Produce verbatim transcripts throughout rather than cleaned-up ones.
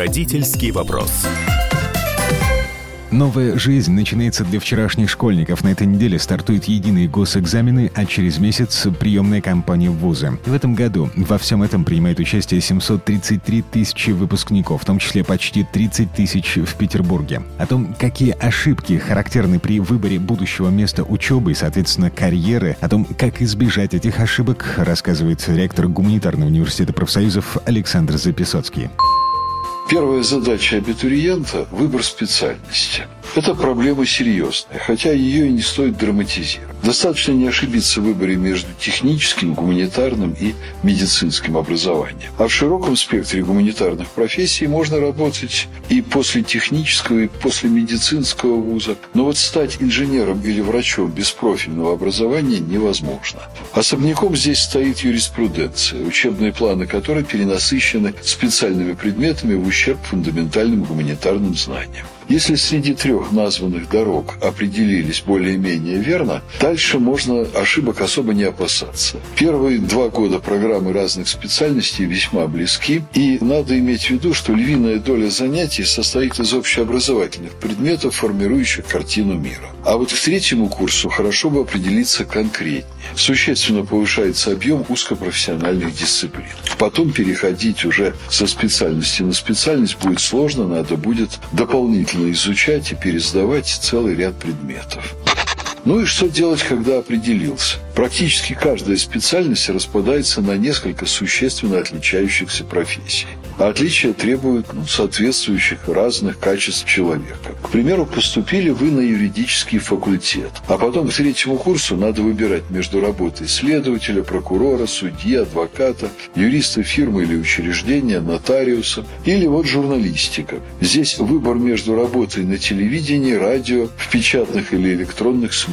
Родительский вопрос. Новая жизнь начинается для вчерашних школьников. На этой неделе стартуют единые госэкзамены, а через месяц приемная кампания в вузы. В этом году во всем этом принимает участие семьсот тридцать три тысячи выпускников, в том числе почти тридцать тысяч в Петербурге. О том, какие ошибки характерны при выборе будущего места учебы и, соответственно, карьеры, о том, как избежать этих ошибок, рассказывает ректор Гуманитарного университета профсоюзов Александр Записоцкий. Первая задача абитуриента – выбор специальности. Это проблема серьезная, хотя ее и не стоит драматизировать. Достаточно не ошибиться в выборе между техническим, гуманитарным и медицинским образованием. А в широком спектре гуманитарных профессий можно работать и после технического, и после медицинского вуза. Но вот стать инженером или врачом без профильного образования невозможно. Особняком здесь стоит юриспруденция, учебные планы которой перенасыщены специальными предметами в ущерб фундаментальным гуманитарным знаниям. Если среди трех названных дорог определились более-менее верно, дальше можно ошибок особо не опасаться. Первые два года программы разных специальностей весьма близки, и надо иметь в виду, что львиная доля занятий состоит из общеобразовательных предметов, формирующих картину мира. А вот к третьему курсу хорошо бы определиться конкретнее. Существенно повышается объем узкопрофессиональных дисциплин. Потом переходить уже со специальности на специальность будет сложно, надо будет дополнительно изучать и пересдавать целый ряд предметов. Ну и что делать, когда определился? Практически каждая специальность распадается на несколько существенно отличающихся профессий. А отличия требуют ну, соответствующих разных качеств человека. К примеру, поступили вы на юридический факультет, а потом к третьему курсу надо выбирать между работой следователя, прокурора, судьи, адвоката, юриста фирмы или учреждения, нотариуса или вот журналистика. Здесь выбор между работой на телевидении, радио, в печатных или электронных СМИ.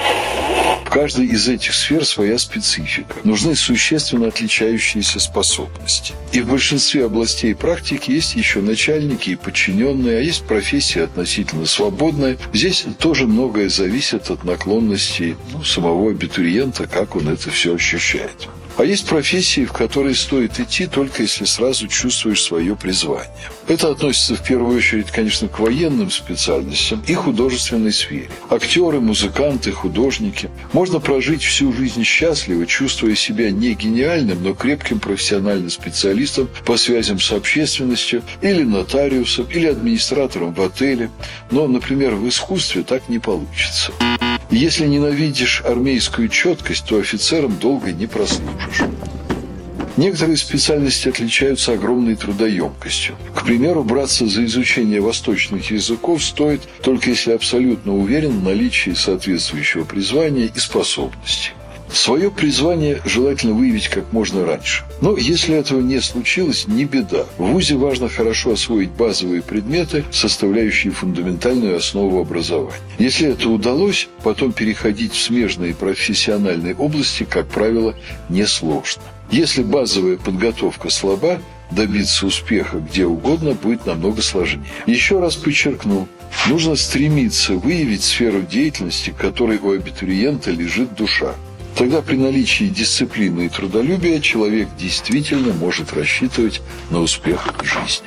В каждой из этих сфер своя специфика. Нужны существенно отличающиеся способности. И в большинстве областей практики есть еще начальники и подчиненные, а есть профессии относительно свободные. Здесь тоже многое зависит от наклонностей ну, самого абитуриента, как он это все ощущает. А есть профессии, в которые стоит идти, только если сразу чувствуешь свое призвание. Это относится в первую очередь, конечно, к военным специальностям и художественной сфере. Актеры, музыканты, художники. Можно прожить всю жизнь счастливо, чувствуя себя не гениальным, но крепким профессиональным специалистом по связям с общественностью, или нотариусом, или администратором в отеле. Но, например, в искусстве так не получится. Если ненавидишь армейскую четкость, то офицером долго не прослужишь. Некоторые специальности отличаются огромной трудоемкостью. К примеру, браться за изучение восточных языков стоит только если абсолютно уверен в наличии соответствующего призвания и способностей. Свое призвание желательно выявить как можно раньше. Но если этого не случилось, не беда. В вузе важно хорошо освоить базовые предметы, составляющие фундаментальную основу образования. Если это удалось, потом переходить в смежные профессиональные области, как правило, несложно. Если базовая подготовка слаба, добиться успеха где угодно будет намного сложнее. Еще раз подчеркну, нужно стремиться выявить сферу деятельности, в которой у абитуриента лежит душа. Тогда при наличии дисциплины и трудолюбия человек действительно может рассчитывать на успех в жизни.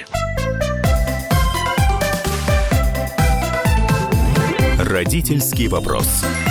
Родительский вопрос.